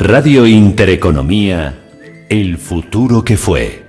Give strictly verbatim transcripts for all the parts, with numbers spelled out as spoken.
Radio Intereconomía, el futuro que fue.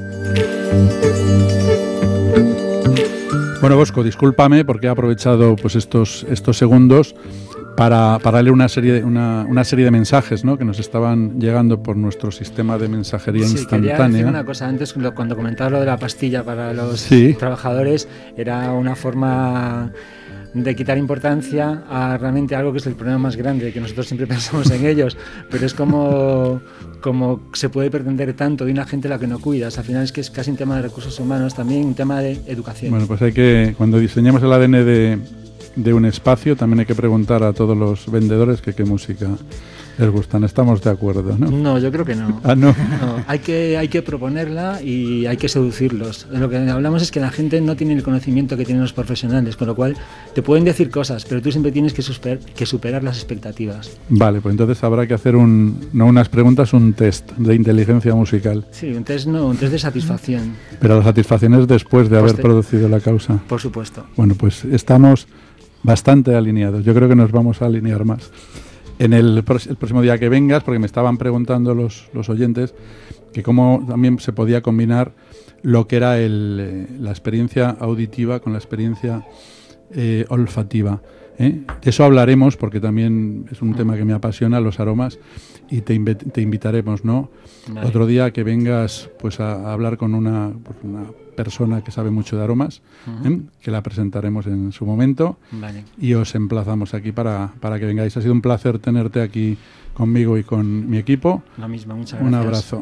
Bueno, Bosco, discúlpame porque he aprovechado pues estos, estos segundos para, para leer una serie, una, una serie de mensajes, ¿no?, que nos estaban llegando por nuestro sistema de mensajería sí, instantánea. Quería decir una cosa antes, cuando comentaba lo de la pastilla para los sí. trabajadores, era una forma de quitar importancia a realmente algo que es el problema más grande, que nosotros siempre pensamos en ellos, pero es como, como se puede pretender tanto de una gente a la que no cuidas. Al final es que es casi un tema de recursos humanos, también un tema de educación. Bueno, pues hay que, cuando diseñemos el A D N de, de un espacio, también hay que preguntar a todos los vendedores que qué música les gustan. Estamos de acuerdo, ¿no? No, yo creo que no. Ah, no. No, hay que, hay que proponerla y hay que seducirlos. Lo que hablamos es que la gente no tiene el conocimiento que tienen los profesionales, con lo cual te pueden decir cosas, pero tú siempre tienes que, super, que superar las expectativas. Vale, pues entonces habrá que hacer un, no unas preguntas, un test de inteligencia musical. Sí, un test no, un test de satisfacción. Pero la satisfacción es después de haber Poste- producido la causa. Por supuesto. Bueno, pues estamos bastante alineados. Yo creo que nos vamos a alinear más. En el, pros- el próximo día que vengas, porque me estaban preguntando los, los oyentes que cómo también se podía combinar lo que era el, eh, la experiencia auditiva con la experiencia eh, olfativa. ¿eh? De eso hablaremos porque también es un mm. tema que me apasiona, los aromas, y te, inv- te invitaremos, ¿no? Vale. Otro día que vengas pues a, a hablar con una, pues una persona que sabe mucho de aromas, uh-huh. ¿eh? que la presentaremos en su momento. Vale. Y os emplazamos aquí para, para que vengáis. Ha sido un placer tenerte aquí conmigo y con mi equipo. Lo mismo, muchas gracias. Un abrazo.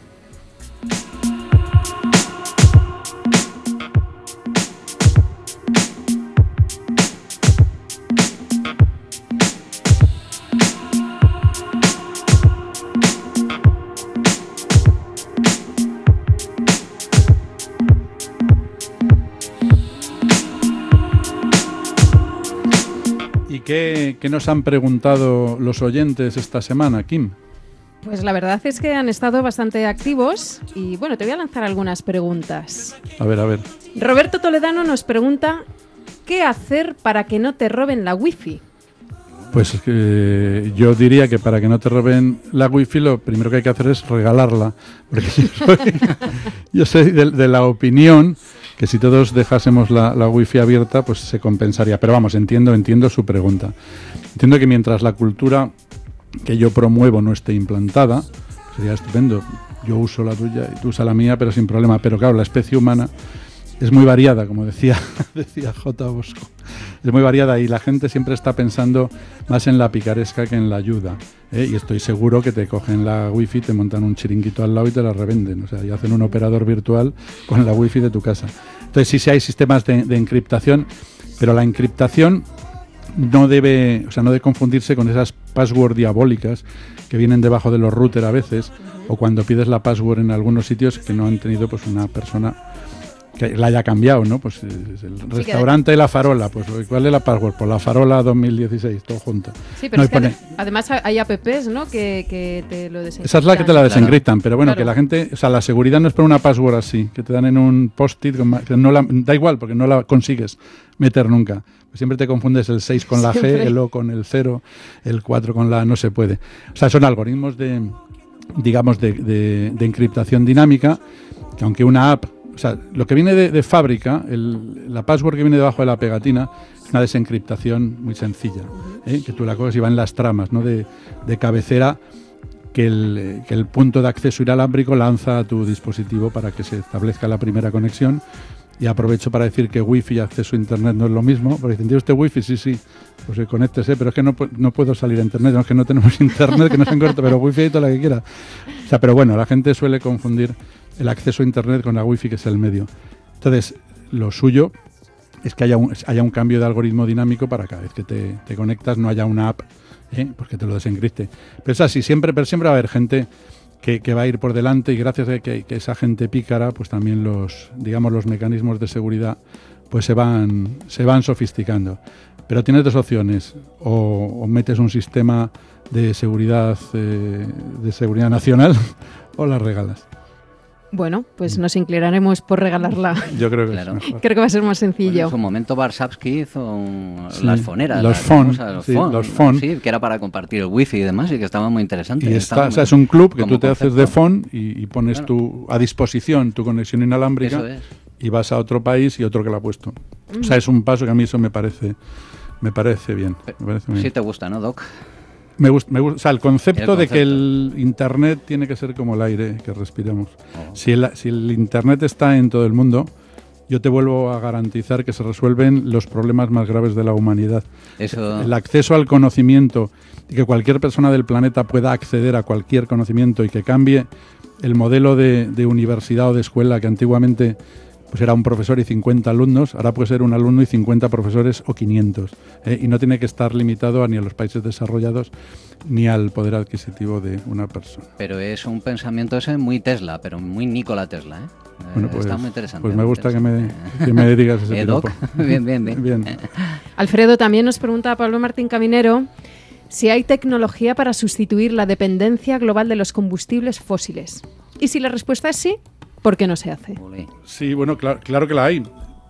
¿Qué, ¿Qué nos han preguntado los oyentes esta semana, Kim? Pues la verdad es que han estado bastante activos y bueno, te voy a lanzar algunas preguntas. A ver, a ver. Roberto Toledano nos pregunta ¿qué hacer para que no te roben la wifi? Pues eh, yo diría que para que no te roben la wifi lo primero que hay que hacer es regalarla, porque yo soy, yo soy de, de la opinión que si todos dejásemos la, la wifi abierta, pues se compensaría. Pero vamos, entiendo, entiendo su pregunta. Entiendo que mientras la cultura que yo promuevo no esté implantada, sería estupendo. Yo uso la tuya y tú usas la mía, pero sin problema. Pero claro, la especie humana es muy variada, como decía, decía J. Bosco. Es muy variada y la gente siempre está pensando más en la picaresca que en la ayuda. ¿eh? Y estoy seguro que te cogen la wifi, te montan un chiringuito al lado y te la revenden. O sea, y hacen un operador virtual con la wifi de tu casa. Entonces sí, sí hay sistemas de, de encriptación, pero la encriptación no debe, o sea, no debe confundirse con esas password diabólicas que vienen debajo de los routers a veces, o cuando pides la password en algunos sitios que no han tenido pues una persona que la haya cambiado, ¿no? Pues el restaurante y la farola, pues ¿cuál es la password? Pues la farola dos mil dieciséis, todo junto. Sí, pero no, es que pone... además hay apps, ¿no? Que, que te lo desencriptan. Esa es la que te la desencriptan, claro. Pero bueno, claro. Que la gente, o sea, la seguridad no es por una password así, que te dan en un post-it, que no la, da igual, porque no la consigues meter nunca. Siempre te confundes el seis con la Siempre. G, el O con el cero, el cuatro con la no se puede. O sea, son algoritmos de, digamos, de, de, de encriptación dinámica, que aunque una app, o sea, lo que viene de, de fábrica, el, la password que viene debajo de la pegatina, es una desencriptación muy sencilla, ¿eh? Que tú la coges y va en las tramas, ¿no? de, de cabecera, que el, que el punto de acceso inalámbrico lanza a tu dispositivo para que se establezca la primera conexión. Y aprovecho para decir que wifi y acceso a internet no es lo mismo, porque dicen, ¿tiene usted wifi? Sí, sí, pues conéctese, pero es que no, no puedo salir a internet, no es que no tenemos internet, que no se encorta, pero wifi y toda la que quiera. O sea, pero bueno, la gente suele confundir el acceso a internet con la wifi, que es el medio. Entonces, lo suyo es que haya un, haya un cambio de algoritmo dinámico para cada vez que te, te conectas no haya una app, ¿eh? Porque te lo desencripte. Pero es así, siempre, pero siempre va a haber gente Que, que va a ir por delante y gracias a que, que esa gente pícara, pues también los, digamos, los mecanismos de seguridad pues se van, se van sofisticando. Pero tienes dos opciones, o, o metes un sistema de seguridad eh, de seguridad nacional o las regalas. Bueno, pues nos inclinaremos por regalarla. Yo creo que Claro. es mejor. Creo que va a ser más Bueno, sencillo. en su momento Barsavsky hizo un- Sí, las foneras. los las phon, famosas, los sí, phon, los phon. sí, que era para compartir el wifi y demás, y que estaba muy interesante. Y estaba está, o muy- sea, es un club que como tú te haces de concepto. phone y, y pones Claro. tu, a disposición tu conexión inalámbrica Eso es. y vas a otro país y otro que la ha puesto. O sea, es un paso que a mí eso me parece me parece bien. Me parece muy Sí bien. te gusta, ¿no, Doc? Me gusta, me gusta, o sea, el concepto, El de que concepto. el Internet tiene que ser como el aire que respiramos. Oh. Si, el, si el Internet está en todo el mundo, yo te vuelvo a garantizar que se resuelven los problemas más graves de la humanidad. Eso... El acceso al conocimiento y que cualquier persona del planeta pueda acceder a cualquier conocimiento y que cambie el modelo de, de universidad o de escuela que antiguamente pues era un profesor y cincuenta alumnos, ahora puede ser un alumno y cincuenta profesores o quinientos. ¿eh? Y no tiene que estar limitado a ni a los países desarrollados ni al poder adquisitivo de una persona. Pero es un pensamiento ese muy Tesla, pero muy Nikola Tesla, ¿eh? Eh, Bueno, pues, Está muy interesante. pues me muy gusta que me, interesante. que me digas ese Eh, Doc, piropo. bien, bien, bien. Bien. Alfredo, también nos pregunta Pablo Martín Caminero si hay tecnología para sustituir la dependencia global de los combustibles fósiles. Y si la respuesta es sí, ¿por qué no se hace? Ole. Sí, bueno, claro, claro que la hay.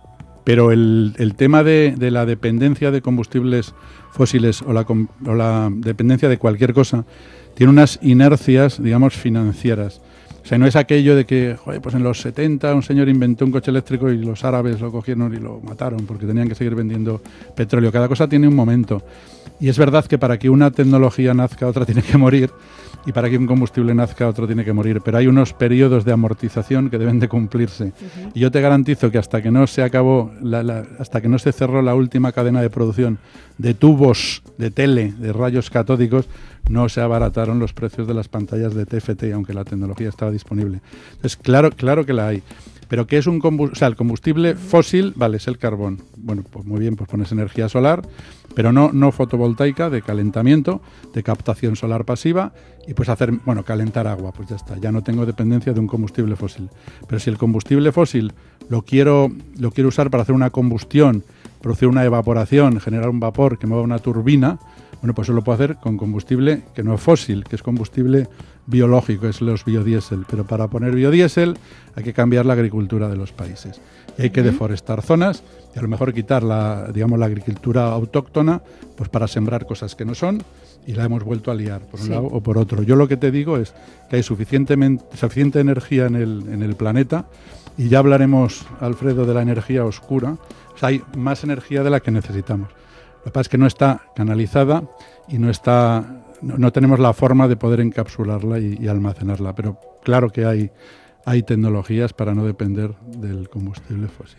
Pero el, el tema de, de la dependencia de combustibles fósiles o la, com- o la dependencia de cualquier cosa tiene unas inercias, digamos, financieras. O sea, no es aquello de que, joder, pues en los setenta un señor inventó un coche eléctrico y los árabes lo cogieron y lo mataron porque tenían que seguir vendiendo petróleo. Cada cosa tiene un momento. Y es verdad que para que una tecnología nazca, otra tiene que morir. Y para que un combustible nazca, otro tiene que morir. Pero hay unos periodos de amortización que deben de cumplirse. Uh-huh. Y yo te garantizo que hasta que no se acabó, la, la, hasta que no se cerró la última cadena de producción de tubos de tele, de rayos catódicos, no se abarataron los precios de las pantallas de T F T, aunque la tecnología estaba disponible. Entonces, claro, claro que la hay. Pero ¿qué es un combustible? O sea, el combustible fósil, vale, es el carbón. Bueno, pues muy bien, pues pones energía solar, pero no, no fotovoltaica, de calentamiento, de captación solar pasiva, y pues hacer, bueno, calentar agua, pues ya está. Ya no tengo dependencia de un combustible fósil. Pero si el combustible fósil lo quiero, lo quiero usar para hacer una combustión, producir una evaporación, generar un vapor que mueva una turbina, bueno, pues eso lo puedo hacer con combustible que no es fósil, que es combustible biológico, es los biodiesel. Pero para poner biodiesel hay que cambiar la agricultura de los países. Y hay que uh-huh. deforestar zonas y a lo mejor quitar la, digamos, la agricultura autóctona pues para sembrar cosas que no son y la hemos vuelto a liar por un sí. lado o por otro. Yo lo que te digo es que hay suficientemente, suficiente energía en el, en el planeta y ya hablaremos, Alfredo, de la energía oscura. O sea, hay más energía de la que necesitamos. Lo que pasa es que no está canalizada y no está, no, no tenemos la forma de poder encapsularla y, y almacenarla. Pero claro que hay, hay tecnologías para no depender del combustible fósil.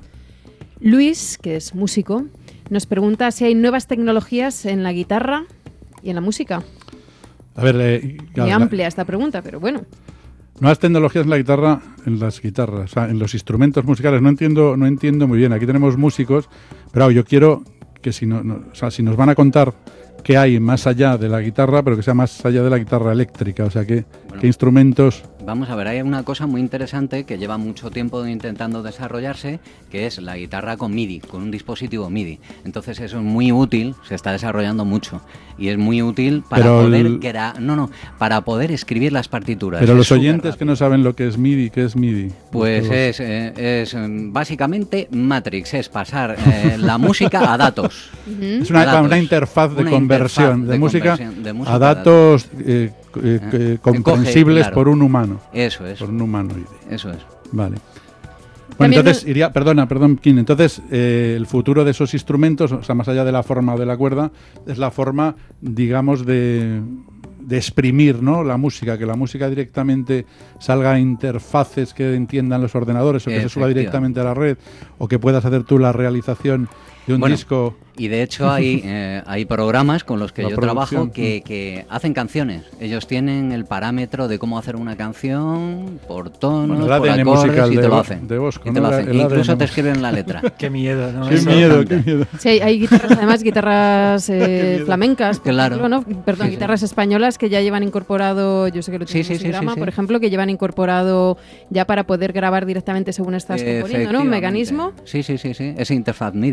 Luis, que es músico, nos pregunta si hay nuevas tecnologías en la guitarra y en la música. A ver, eh, muy amplia esta pregunta, pero bueno. Nuevas tecnologías en la guitarra, en las guitarras, o sea, en los instrumentos musicales. No entiendo, no entiendo muy bien. Aquí tenemos músicos, pero yo quiero que si, no, no, o sea, si nos van a contar qué hay más allá de la guitarra, pero que sea más allá de la guitarra eléctrica, o sea, qué, bueno, qué instrumentos... Vamos a ver, hay una cosa muy interesante que lleva mucho tiempo intentando desarrollarse, que es la guitarra con MIDI, con un dispositivo MIDI. Entonces eso es muy útil, se está desarrollando mucho, y es muy útil para pero poder el... gra... no, no, para poder escribir las partituras. Pero los oyentes que no saben lo que es MIDI, ¿qué es MIDI? Pues es, eh, es básicamente Matrix, es pasar eh, la música a datos. Uh-huh. Es una, a datos. una interfaz de una conversión interfaz de, de, música conversión de música a datos, datos. Eh, eh, eh, comprensibles coge, claro. por un humano. Eso es. Por un humanoide. Eso es. Vale. Bueno, entonces no... iría, perdona, perdón, Kim, entonces eh, el futuro de esos instrumentos, o sea, más allá de la forma o de la cuerda, es la forma, digamos, de, de exprimir, ¿no?, la música, que la música directamente salga a interfaces que entiendan los ordenadores o que se suba directamente a la red o que puedas hacer tú la realización de un bueno, disco. Y de hecho hay, eh, hay programas con los que la yo trabajo que, que hacen canciones. Ellos tienen el parámetro de cómo hacer una canción por tonos, bueno, por acordes y te lo hacen. De Bosco, y te ¿no? lo hacen. El, el Incluso A D N te escriben la letra. Qué miedo, ¿no? Qué Eso miedo, qué miedo. Sí, hay, hay guitarras, además guitarras eh, flamencas, por claro. ejemplo, ¿no? Perdón, sí, guitarras sí. españolas que ya llevan incorporado, yo sé que lo tiene sí, sí, Musigrama, sí, sí, por sí. ejemplo, que llevan incorporado ya para poder grabar directamente según estás componiendo, ¿no? Un mecanismo. Sí, sí, sí, sí, esa interfaz MIDI.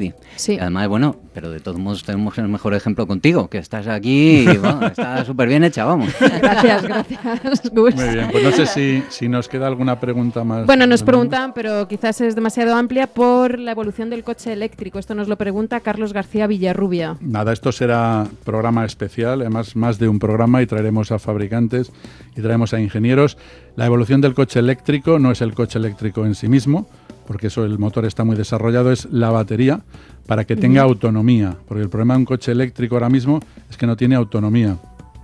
Sí. Además, bueno, pero de todos modos tenemos el mejor ejemplo contigo, que estás aquí y bueno, está súper bien hecha, vamos. Gracias, gracias, Gus. Muy bien, pues no sé si, si nos queda alguna pregunta más. Bueno, nos preguntan, pero quizás es demasiado amplia, por la evolución del coche eléctrico. Esto nos lo pregunta Carlos García Villarrubia. Nada, esto será programa especial, además más de un programa, y traeremos a fabricantes y traeremos a ingenieros. La evolución del coche eléctrico no es el coche eléctrico en sí mismo, porque eso el motor está muy desarrollado, es la batería para que tenga uh-huh. autonomía, porque el problema de un coche eléctrico ahora mismo es que no tiene autonomía.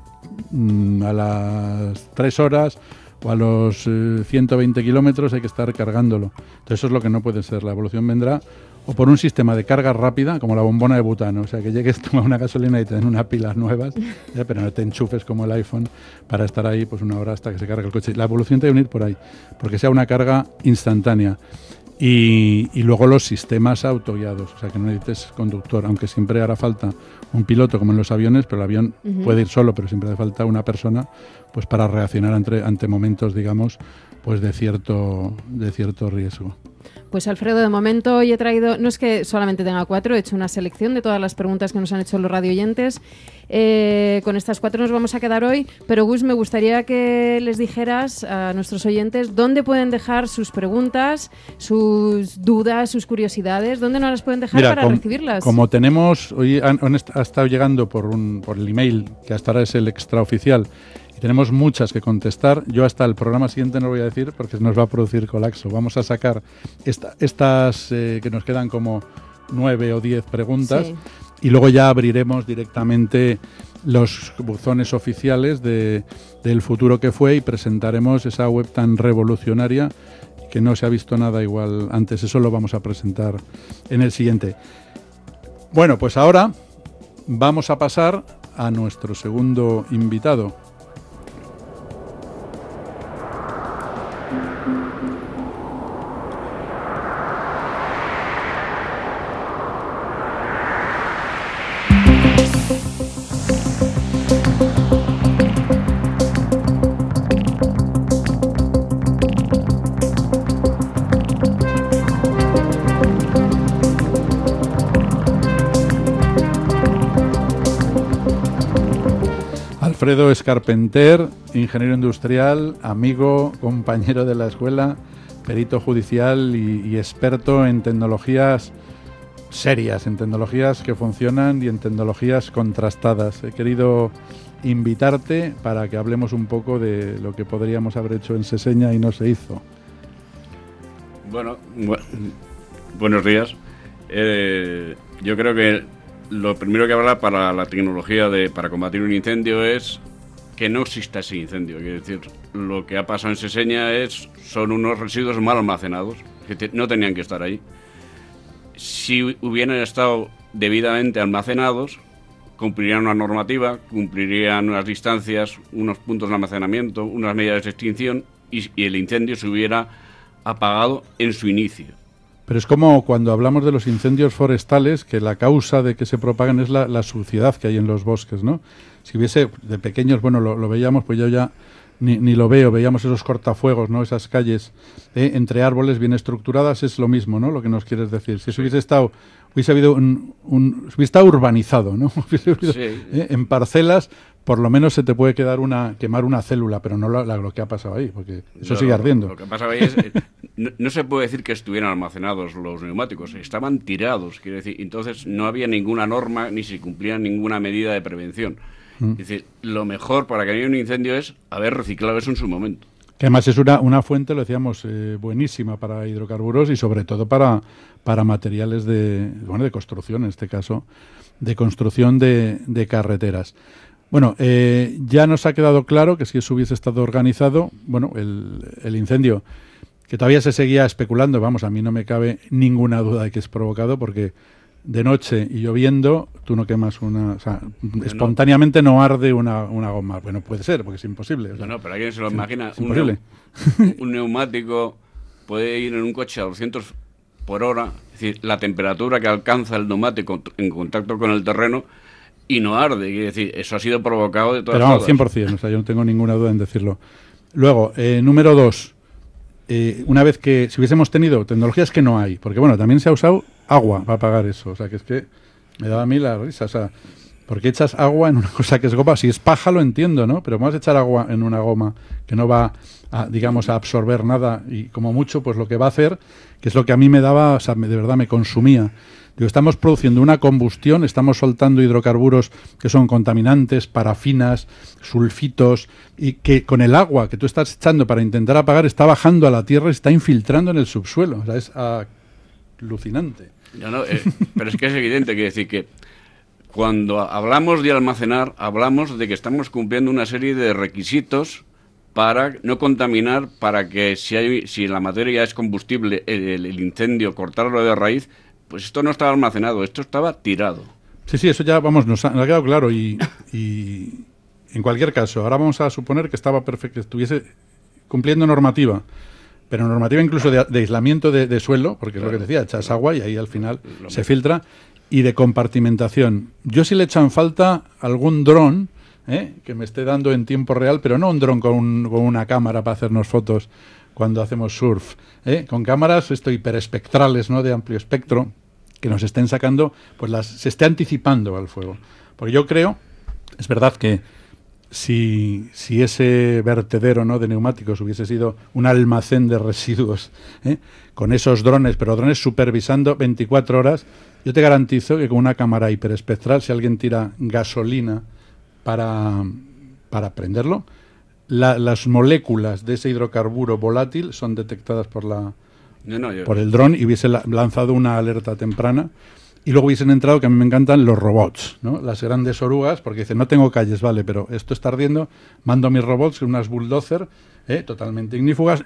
Mm, a las tres horas o a los eh, ciento veinte kilómetros hay que estar cargándolo. Entonces eso es lo que no puede ser. La evolución vendrá o por un sistema de carga rápida, como la bombona de butano, o sea, que llegues a una gasolina y te den unas pilas nuevas, ya, pero no te enchufes como el iPhone para estar ahí pues una hora hasta que se cargue el coche. La evolución tiene que venir por ahí, porque sea una carga instantánea. Y, y luego los sistemas autoguiados, o sea, que no necesites conductor, aunque siempre hará falta un piloto como en los aviones, pero el avión uh-huh. puede ir solo, pero siempre hace falta una persona pues para reaccionar ante, ante momentos, digamos, pues de cierto, de cierto riesgo. Pues Alfredo, de momento hoy he traído, no es que solamente tenga cuatro, he hecho una selección de todas las preguntas que nos han hecho los radioyentes. Eh, con estas cuatro nos vamos a quedar hoy, pero Gus, me gustaría que les dijeras a nuestros oyentes dónde pueden dejar sus preguntas, sus dudas, sus curiosidades, dónde nos las pueden dejar. Mira, para com, recibirlas. Como tenemos, hoy han, han, ha estado llegando por, un, por el email, que hasta ahora es el extraoficial, tenemos muchas que contestar. Yo hasta el programa siguiente no lo voy a decir porque nos va a producir colapso. Vamos a sacar esta, estas eh, que nos quedan como nueve o diez preguntas sí. y luego ya abriremos directamente los buzones oficiales de, del futuro que fue y presentaremos esa web tan revolucionaria que no se ha visto nada igual antes. Eso lo vamos a presentar en el siguiente. Bueno, pues ahora vamos a pasar a nuestro segundo invitado. Alfredo es carpenter, ingeniero industrial, amigo, compañero de la escuela, perito judicial y, y experto en tecnologías serias, en tecnologías que funcionan y en tecnologías contrastadas. He querido invitarte para que hablemos un poco de lo que podríamos haber hecho en Seseña y no se hizo. Bueno, bu- buenos días. Eh, yo creo que lo primero que habrá para la tecnología de para combatir un incendio es que no exista ese incendio. Quiere decir, lo que ha pasado en Seseña es, son unos residuos mal almacenados, que te, no tenían que estar ahí. Si hubieran estado debidamente almacenados, cumplirían una normativa, cumplirían unas distancias, unos puntos de almacenamiento, unas medidas de extinción y, y el incendio se hubiera apagado en su inicio. Pero es como cuando hablamos de los incendios forestales, que la causa de que se propagan es la, la suciedad que hay en los bosques, ¿no? Si hubiese, de pequeños, bueno, lo, lo veíamos, pues yo ya ni, ni lo veo, veíamos esos cortafuegos, ¿no? Esas calles eh, entre árboles bien estructuradas, es lo mismo, ¿no? Lo que nos quieres decir. Si eso hubiese estado, hubiese habido un, un hubiese estado urbanizado, ¿no? Hubiese habido, sí. eh, en parcelas, por lo menos se te puede quedar una, quemar una célula, pero no lo, lo que ha pasado ahí, porque eso no, sigue ardiendo. Lo que ha pasado ahí es, eh, no, no se puede decir que estuvieran almacenados los neumáticos, estaban tirados, quiere decir, entonces no había ninguna norma ni se cumplía ninguna medida de prevención. Mm. Es decir, lo mejor para que haya un incendio es haber reciclado eso en su momento. Que además es una, una fuente, lo decíamos, eh, buenísima para hidrocarburos y sobre todo para, para materiales de, bueno, de construcción, en este caso, de construcción de, de carreteras. Bueno, eh, ya nos ha quedado claro que si eso hubiese estado organizado, bueno, el, el incendio, que todavía se seguía especulando, vamos, a mí no me cabe ninguna duda de que es provocado, porque de noche y lloviendo, tú no quemas una... O sea, no, espontáneamente no arde una, una goma. Bueno, puede ser, porque es imposible. O sea, no, no, pero alguien se lo imagina. Es imposible. Un, un neumático puede ir en un coche a doscientos por hora, es decir, la temperatura que alcanza el neumático en contacto con el terreno, y no arde, quiere decir, eso ha sido provocado de todas formas. Pero no, todas. cien por ciento, o sea, yo no tengo ninguna duda en decirlo. Luego, eh, número dos, eh, una vez que, si hubiésemos tenido tecnologías que no hay, porque bueno, también se ha usado agua para apagar eso, o sea, que es que me daba a mí la risa, o sea, ¿por qué echas agua en una cosa que es goma? Si es paja lo entiendo, ¿no? Pero vamos a echar agua en una goma que no va a, digamos, a absorber nada y como mucho, pues lo que va a hacer, que es lo que a mí me daba, o sea, me, de verdad me consumía. Digo, estamos produciendo una combustión, estamos soltando hidrocarburos que son contaminantes, parafinas, sulfitos, y que con el agua que tú estás echando para intentar apagar está bajando a la tierra y está infiltrando en el subsuelo. O sea, es alucinante. No, no, eh, pero es que es evidente, que decir que cuando hablamos de almacenar, hablamos de que estamos cumpliendo una serie de requisitos para no contaminar, para que si hay, si la materia es combustible, el, el incendio, cortarlo de raíz. Pues esto no estaba almacenado, esto estaba tirado. Sí, sí, eso ya, vamos, nos ha, nos ha quedado claro. Y, y en cualquier caso, ahora vamos a suponer que estaba perfecto, que estuviese cumpliendo normativa, pero normativa incluso de, de aislamiento de, de suelo, porque claro, es lo que decía, echas agua y ahí al final lo se mismo. filtra, y de compartimentación. Yo sí le echan falta algún dron, ¿eh? que me esté dando en tiempo real, pero no un dron con, un, con una cámara para hacernos fotos cuando hacemos surf, ¿eh? con cámaras esto hiperespectrales, ¿no? de amplio espectro, que nos estén sacando, pues las se esté anticipando al fuego. Porque yo creo, es verdad que si, si ese vertedero, ¿no? de neumáticos hubiese sido un almacén de residuos, ¿eh? con esos drones, pero drones supervisando veinticuatro horas, yo te garantizo que con una cámara hiperespectral, si alguien tira gasolina para, para prenderlo, La, las moléculas de ese hidrocarburo volátil son detectadas por la no, no, yo... por el dron y hubiese la, lanzado una alerta temprana y luego hubiesen entrado, que a mí me encantan los robots, ¿no? Las grandes orugas, porque dicen, no tengo calles, vale, pero esto está ardiendo, mando mis robots, unas bulldozer, ¿eh? totalmente ignífugas,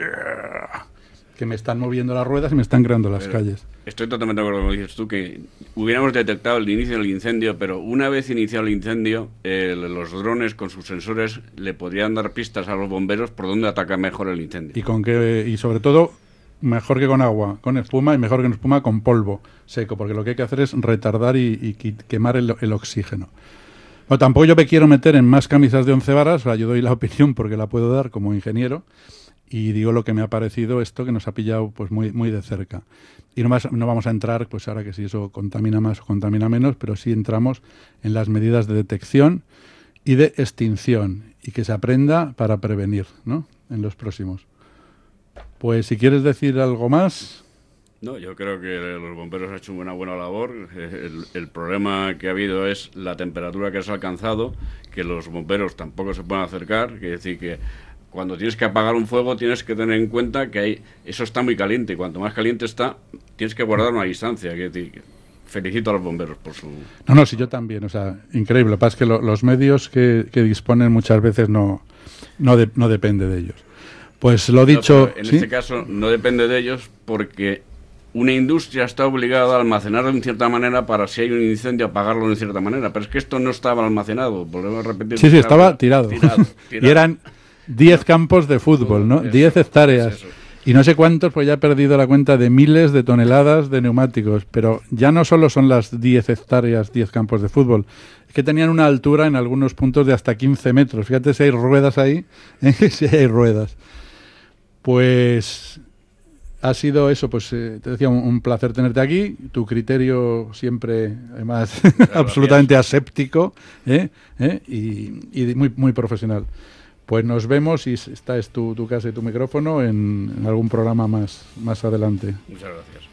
que me están moviendo las ruedas y me están creando las pero calles. Estoy totalmente de acuerdo con lo que dices tú, que hubiéramos detectado el inicio del incendio, pero una vez iniciado el incendio, eh, los drones con sus sensores le podrían dar pistas a los bomberos por dónde ataca mejor el incendio. Y con que, y sobre todo, mejor que con agua, con espuma, y mejor que con espuma con polvo seco, porque lo que hay que hacer es retardar y, y quemar el, el oxígeno. Bueno, tampoco yo me quiero meter en más camisas de once varas, o sea, yo doy la opinión porque la puedo dar como ingeniero, y digo lo que me ha parecido esto que nos ha pillado pues muy muy de cerca. Y no, más, no vamos a entrar, pues ahora que si eso contamina más o contamina menos, pero sí entramos en las medidas de detección y de extinción, y que se aprenda para prevenir, ¿no? En los próximos. Pues si quieres decir algo más... No, yo creo que los bomberos han hecho una buena labor. El, el problema que ha habido es la temperatura que se ha alcanzado, que los bomberos tampoco se pueden acercar, que decir que cuando tienes que apagar un fuego tienes que tener en cuenta que hay, eso está muy caliente, y cuanto más caliente está, tienes que guardar una distancia. Que decir, felicito a los bomberos por su... No, no, sí, yo también, o sea, increíble. Lo que pasa es que lo, los medios que, que disponen muchas veces no, no, de, no depende de ellos. Pues lo dicho... No, en ¿sí? este caso no depende de ellos porque una industria está obligada a almacenarlo en cierta manera para, si hay un incendio, apagarlo en cierta manera. Pero es que esto no estaba almacenado, volvemos a repetir. Sí, sí, estaba tirado. tirado, tirado. Y eran diez campos de fútbol, ¿no? diez hectáreas. Y no sé cuántos, pues ya he perdido la cuenta de miles de toneladas de neumáticos. Pero ya no solo son las diez hectáreas, diez campos de fútbol. Es que tenían una altura en algunos puntos de hasta quince metros. Fíjate si hay ruedas ahí, ¿eh? Si hay ruedas. Pues ha sido eso, pues eh, te decía, un, un placer tenerte aquí. Tu criterio siempre, además, absolutamente aséptico, ¿eh? ¿eh? Y, y muy, muy profesional. Pues nos vemos, y esta es tu, tu casa y tu micrófono, en, en algún programa más, más adelante. Muchas gracias.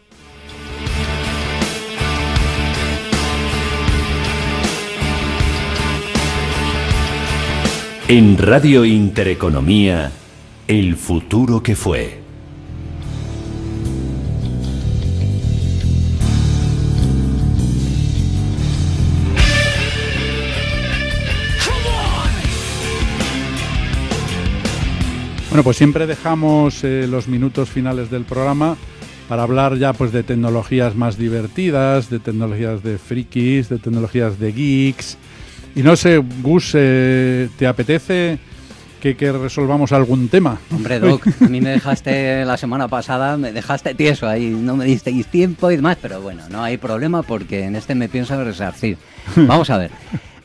En Radio Intereconomía, el futuro que fue. Bueno, pues siempre dejamos eh, los minutos finales del programa para hablar ya pues de tecnologías más divertidas, de tecnologías de frikis, de tecnologías de geeks. Y no sé, Gus, eh, ¿te apetece que, que resolvamos algún tema? Hombre, Doc, a mí me dejaste la semana pasada, me dejaste tieso ahí, no me disteis tiempo y demás, pero bueno, no hay problema porque en este me pienso resarcir. Vamos a ver.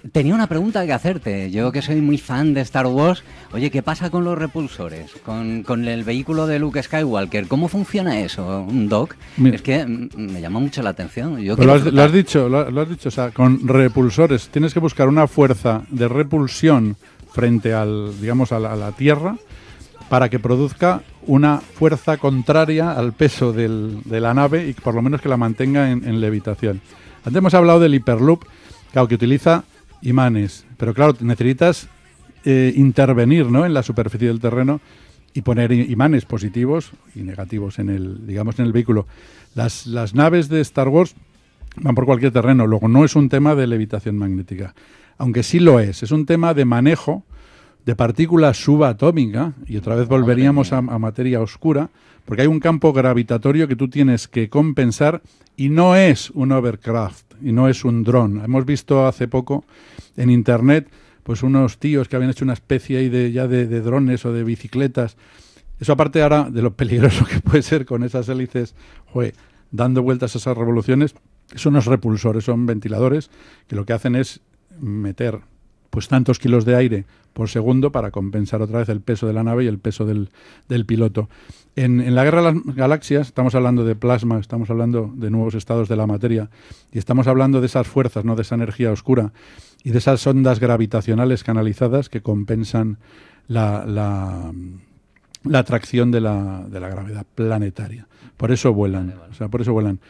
tenía una pregunta que hacerte. Yo que soy muy fan de Star Wars, oye, ¿qué pasa con los repulsores? Con, con el vehículo de Luke Skywalker, ¿cómo funciona eso, un Doc? Mira. Es que mm, me llama mucho la atención. Yo Pero lo, has, quiero lo has flotar. dicho, lo, lo has dicho, o sea, con repulsores tienes que buscar una fuerza de repulsión frente al, digamos, a la, a la Tierra para que produzca una fuerza contraria al peso del, de la nave y por lo menos que la mantenga en, en levitación. Antes hemos hablado del Hyperloop, claro, que utiliza imanes, pero claro, necesitas eh, intervenir, ¿no?, en la superficie del terreno y poner imanes positivos y negativos en el, digamos, en el vehículo. Las, las naves de Star Wars van por cualquier terreno, luego no es un tema de levitación magnética, aunque sí lo es, es un tema de manejo de partículas subatómica, y otra vez volveríamos a, a materia oscura, porque hay un campo gravitatorio que tú tienes que compensar y no es un hovercraft y no es un dron. Hemos visto hace poco en internet pues unos tíos que habían hecho una especie ahí de, ya de, de drones o de bicicletas. Eso aparte ahora de lo peligroso que puede ser con esas hélices, joder, dando vueltas a esas revoluciones, son unos repulsores, son ventiladores que lo que hacen es meter pues tantos kilos de aire por segundo para compensar otra vez el peso de la nave y el peso del, del piloto. En, en la Guerra de las Galaxias estamos hablando de plasma, estamos hablando de nuevos estados de la materia y estamos hablando de esas fuerzas, no de esa energía oscura y de esas ondas gravitacionales canalizadas que compensan la, la, la atracción de la, de la gravedad planetaria. Por eso vuelan, vale, vale. O sea, por eso vuelan.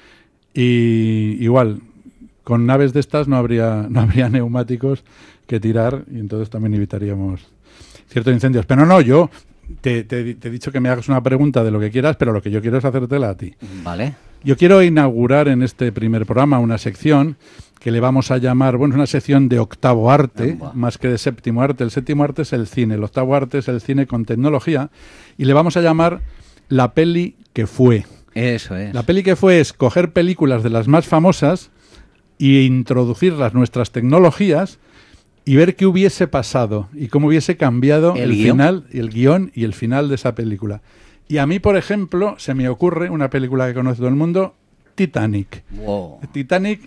Y igual, con naves de estas no habría, no habría neumáticos que tirar y entonces también evitaríamos ciertos incendios. Pero no, yo te, te, te he dicho que me hagas una pregunta de lo que quieras, pero lo que yo quiero es hacértela a ti. Vale. Yo quiero inaugurar en este primer programa una sección que le vamos a llamar, bueno, es una sección de octavo arte, oh, wow. más que de séptimo arte. El séptimo arte es el cine, el octavo arte es el cine con tecnología y le vamos a llamar La peli que fue. Eso es. La peli que fue es coger películas de las más famosas e introducirlas nuestras tecnologías y ver qué hubiese pasado y cómo hubiese cambiado el, el final, el guión y el final de esa película. Y a mí, por ejemplo, se me ocurre una película que conoce todo el mundo, Titanic. Wow. Titanic,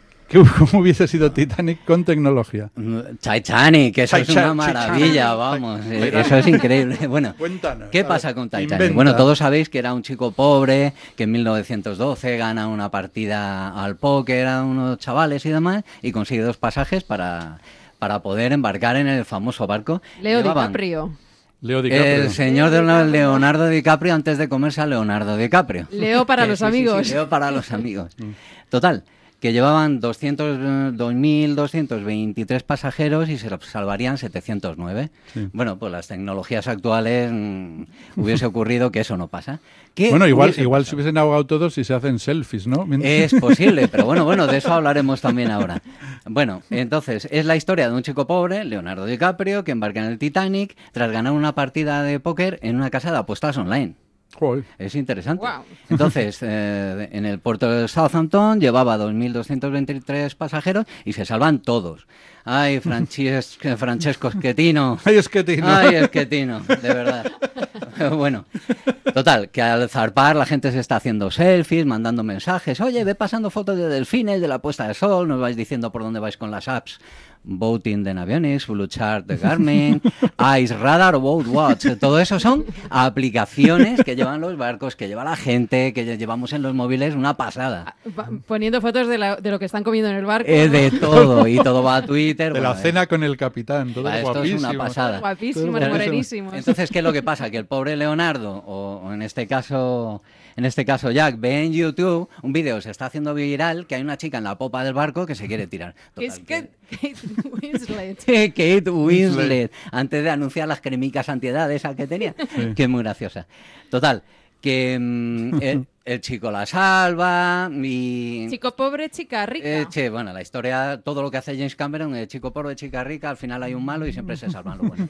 ¿cómo hubiese sido Titanic con tecnología? Titanic, eso Titanic, es una maravilla, vamos, eso es increíble. Bueno, Cuéntanos, ¿qué pasa con Titanic? Inventa. Bueno, todos sabéis que era un chico pobre, que en mil novecientos doce gana una partida al póker a unos chavales y demás, y consigue dos pasajes para, para poder embarcar en el famoso barco. Leo Llevaban DiCaprio. Leo DiCaprio. El señor de Leonardo DiCaprio antes de comerse a Leonardo DiCaprio. Leo para Que los sí, amigos. Sí, sí, Leo para los amigos. Total, que llevaban doscientos, dos mil doscientos veintitrés pasajeros y se salvarían setecientos nueve. Sí. Bueno, pues las tecnologías actuales mmm, hubiese ocurrido que eso no pasa. Bueno, igual, igual se hubiesen ahogado todos si se hacen selfies, ¿no? Es posible, pero bueno, bueno, de eso hablaremos también ahora. Bueno, entonces, es la historia de un chico pobre, Leonardo DiCaprio, que embarca en el Titanic tras ganar una partida de póker en una casa de apuestas online. Joder. Es interesante. Wow. Entonces, eh, en el puerto de Southampton llevaba dos mil doscientos veintitrés pasajeros y se salvan todos. Ay, Frances Francesco Schettino. Ay, Schettino. Ay, Schettino, de verdad. Bueno, total, que al zarpar la gente se está haciendo selfies, mandando mensajes. Oye, ve pasando fotos de delfines, de la puesta de sol, nos vais diciendo por dónde vais con las apps. Boating de Navionics, Blue Chart de Garmin, Ice Radar o Boat Watch. Todo eso son aplicaciones que llevan los barcos, que lleva la gente, que llevamos en los móviles, una pasada. Poniendo fotos de, la, de lo que están comiendo en el barco. Eh, de todo, y todo va a Twitter. De bueno, la cena eh. con el capitán, todo esto guapísimo. Es una pasada. Guapísimos, morenísimos. Entonces, ¿qué es lo que pasa? Que el pobre Leonardo, o, o en este caso... En este caso, Jack ve en YouTube un vídeo, se está haciendo viral, que hay una chica en la popa del barco que se quiere tirar. Total, es que Kate Winslet. Kate Winslet, antes de anunciar las cremicas antiedad esa que tenía, sí. Que es muy graciosa. Total, que um, el, el chico la salva y... Chico pobre, chica rica. Eh, che, bueno, la historia, todo lo que hace James Cameron, el chico pobre, chica rica, al final hay un malo y siempre se salvan lo bueno.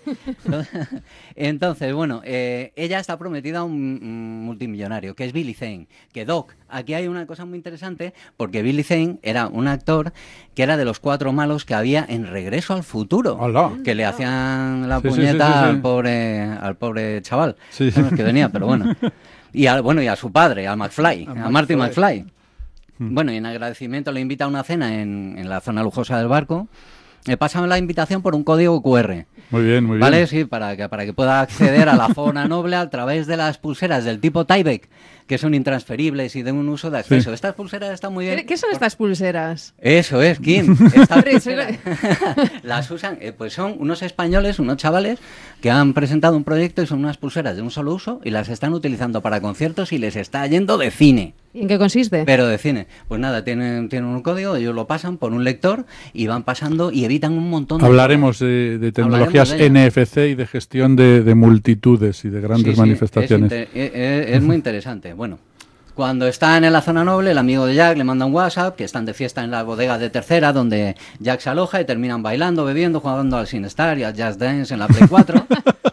Entonces, bueno, eh, ella está prometida a un, un multimillonario, que es Billy Zane. Que Doc, aquí hay una cosa muy interesante, porque Billy Zane era un actor que era de los cuatro malos que había en Regreso al Futuro. Hola. Que le hacían la sí, puñeta sí, sí, sí, sí. al pobre al pobre chaval. Sí. No, que venía, pero bueno. Y a, bueno, y a su padre, a McFly, a, a Marty McFly. Mm. Bueno, y en agradecimiento le invita a una cena en, en la zona lujosa del barco, me pasan la invitación por un código cu erre. Muy bien, muy bien. ¿Vale? Sí, para que, para que pueda acceder a la fauna noble a través de las pulseras del tipo Tyvek, que son intransferibles y de un uso de acceso. Sí. Estas pulseras están muy bien. ¿Qué, qué son estas pulseras? Eso es, Kim. Estas pulseras las usan, eh, pues son unos españoles, unos chavales, que han presentado un proyecto y son unas pulseras de un solo uso y las están utilizando para conciertos y les está yendo de cine. ¿Y en qué consiste? Pero de cine. Pues nada, tienen, tienen un código, ellos lo pasan por un lector y van pasando y evitan un montón de... Hablaremos de, de tecnologías de N F C y de gestión de, de multitudes y de grandes sí, sí, manifestaciones. Es, inter, es, es muy interesante. Bueno, cuando están en la zona noble, el amigo de Jack le manda un WhatsApp que están de fiesta en la bodega de Tercera, donde Jack se aloja y terminan bailando, bebiendo, jugando al SingStar y al Just Dance en la Play cuatro.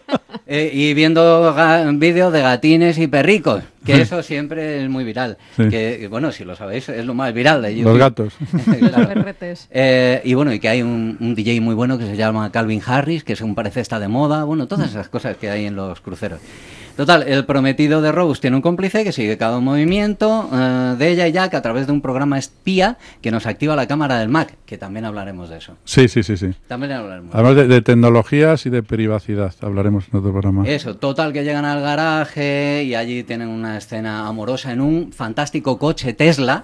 Eh, y viendo vídeos de gatines y perricos, que eso siempre es muy viral. Sí. Que, bueno, si lo sabéis, es lo más viral de YouTube. Los gatos. Claro. Los perretes. Eh, y bueno, y que hay un, un D J muy bueno que se llama Calvin Harris, que según parece está de moda. Bueno, todas esas cosas que hay en los cruceros. Total, el prometido de Rose tiene un cómplice que sigue cada movimiento uh, de ella y Jack a través de un programa espía que nos activa la cámara del Mac, que también hablaremos de eso. Sí, sí, sí, sí. También hablaremos. Además de, de tecnologías y de privacidad, hablaremos en otro programa. Eso, total, que llegan al garaje y allí tienen una escena amorosa en un fantástico coche Tesla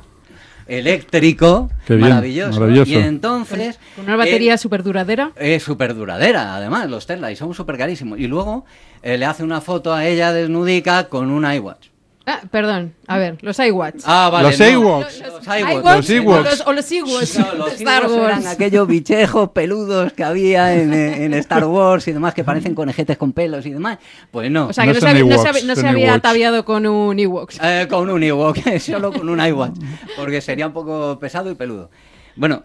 eléctrico, bien, maravilloso. maravilloso. Y entonces... ¿Con una batería eh, súper duradera? Es súper duradera, además, los Tesla, y son súper carísimos. Y luego eh, le hace una foto a ella desnudica con un iWatch. Ah, perdón, a ver, los iWatch. Ah, vale. Los no, iWatch. Los, los iWatch. Los iWatch. O los iWatch. No, los Star iWatch Wars. eran aquellos bichejos peludos que había en, en Star Wars y demás, que parecen conejetes con pelos y demás. Pues no. O sea, no que no, se, Ewoks, no, se, no se son había Ewoks. ataviado con un Ewoks. Eh, con un Ewok, solo con un iWatch, porque sería un poco pesado y peludo. Bueno,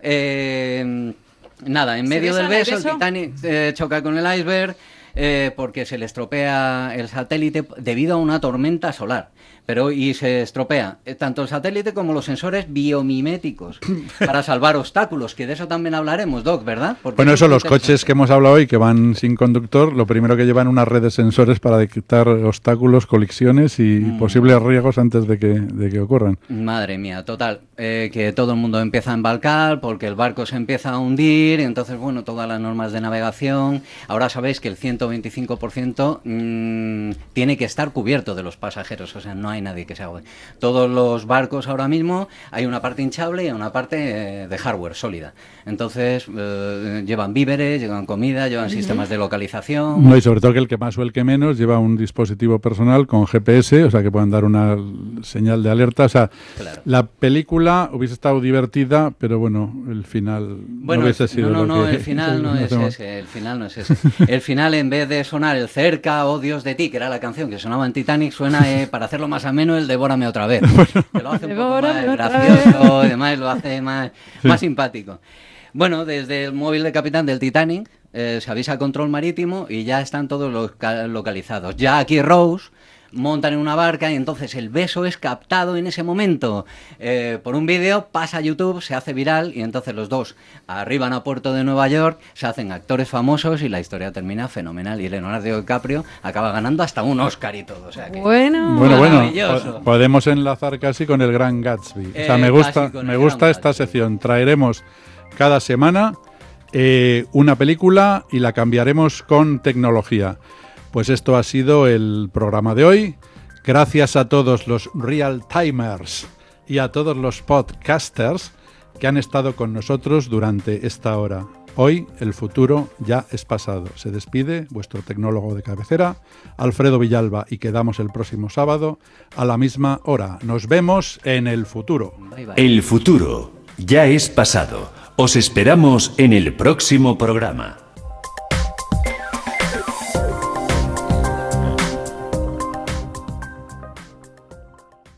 eh, nada, en medio del beso, el, beso? el Titanic eh, choca con el iceberg eh, porque se le estropea el satélite debido a una tormenta solar. Pero y se estropea eh, tanto el satélite como los sensores biomiméticos para salvar obstáculos, que de eso también hablaremos, Doc, ¿verdad? Porque bueno, eso, los coches que hemos hablado hoy que van sin conductor, lo primero que llevan una red de sensores para detectar obstáculos, colisiones y mm. posibles riesgos antes de que, de que ocurran. Madre mía, total, eh, que todo el mundo empieza a embarcar porque el barco se empieza a hundir, y entonces, bueno, todas las normas de navegación. Ahora sabéis que el ciento veinticinco por ciento mmm, tiene que estar cubierto de los pasajeros, o sea, no hay nadie que se ahogue. Todos los barcos ahora mismo hay una parte hinchable y una parte eh, de hardware sólida. Entonces eh, llevan víveres, llevan comida, llevan uh-huh. sistemas de localización. No, y sobre todo que el que más o el que menos lleva un dispositivo personal con G P S, o sea que puedan dar una señal de alerta. O sea, claro. La película hubiese estado divertida, pero bueno, el final bueno, no hubiese sido no, no, lo no, que... el final no, no es ese, el final no es ese. El final, en vez de sonar el Cerca o Dios de ti, que era la canción que sonaba en Titanic, suena eh, para hacerlo más ameno el Devórame otra vez, que lo hace un poco más gracioso y demás, lo hace más, sí. más simpático. Bueno, desde el móvil de capitán del Titanic eh, se avisa al control marítimo y ya están todos loca- localizados. Jack y Rose montan en una barca y entonces el beso es captado en ese momento eh, por un vídeo, pasa a YouTube, se hace viral y entonces los dos arriban a puerto de Nueva York, se hacen actores famosos y la historia termina fenomenal y Leonardo DiCaprio acaba ganando hasta un Oscar y todo. O sea que, bueno, bueno, bueno, po- podemos enlazar casi con el Gran Gatsby. Eh, o sea, me gusta, me gusta esta Gatsby. sección. Traeremos cada semana eh, una película y la cambiaremos con tecnología. Pues esto ha sido el programa de hoy. Gracias a todos los Real Timers y a todos los podcasters que han estado con nosotros durante esta hora. Hoy el futuro ya es pasado. Se despide vuestro tecnólogo de cabecera, Alfredo Villalba, y quedamos el próximo sábado a la misma hora. Nos vemos en el futuro. Bye, bye. El futuro ya es pasado. Os esperamos en el próximo programa.